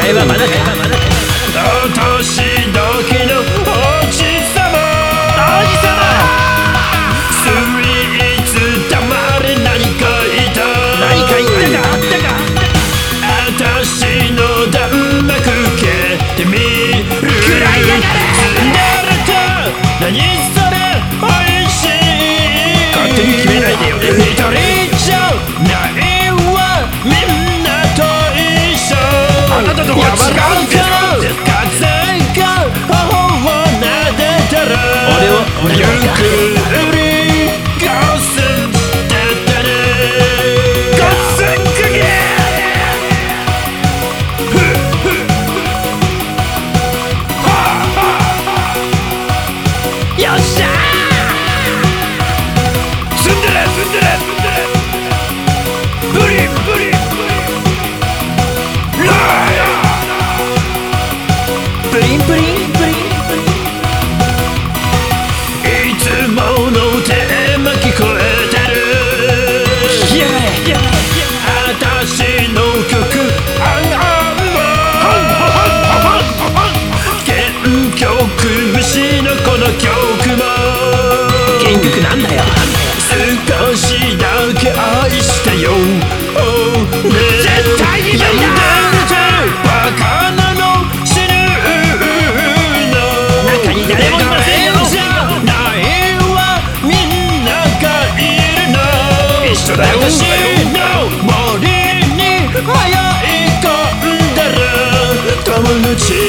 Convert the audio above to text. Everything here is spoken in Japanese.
替えはまだか。 落とし時の王子様、スイーツたまれ何か言ったか。私の弾幕受けてみる。 食らいやがれ。 何それおいしい。勝手に決めないでよ。一人じゃないわ、みんなと一緒。あなたとは違うけど、風が頬を撫でたら俺ゆっくりゴスしてたね。ゴスクギよっしゃー。積んでるブリンプリンプリン。 いつものテーマ聞こえてる。 聞きやがれ。 私の曲原曲虫のこの曲も原曲なんだよ。 少しだけ愛してよ。 絶対に無理だ。 バカなの死ぬの。 中に誰もいませんよ。 ないわ、みんながいるの。一緒だよ。私の森に迷い込んだら友達